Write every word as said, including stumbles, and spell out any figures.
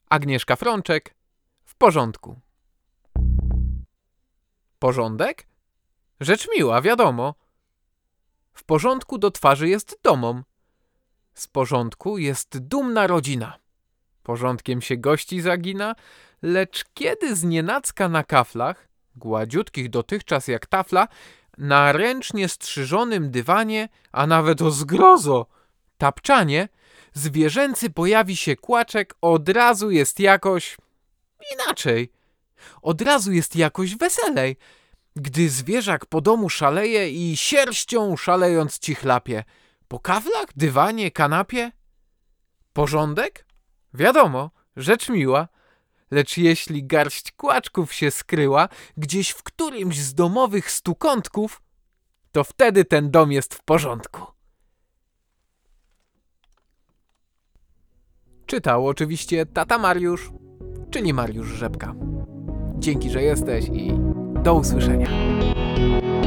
Agnieszka Frączek. W porządku. Porządek? Rzecz miła, wiadomo. W porządku do twarzy jest domom. Z porządku jest dumna rodzina. Porządkiem się gości zagina, lecz kiedy znienacka na kaflach, gładziutkich dotychczas jak tafla, na ręcznie strzyżonym dywanie, a nawet o zgrozo, tapczanie, zwierzęcy pojawi się kłaczek, od razu jest jakoś inaczej. Od razu jest jakoś weselej, gdy zwierzak po domu szaleje i sierścią szalejąc ci chlapie. Po kaflach, dywanie, kanapie? Porządek? Wiadomo, rzecz miła. Lecz jeśli garść kłaczków się skryła gdzieś w którymś z domowych stukątków, to wtedy ten dom jest w porządku. Czytał oczywiście tata Mariusz, czyli Mariusz Rzepka. Dzięki, że jesteś i do usłyszenia.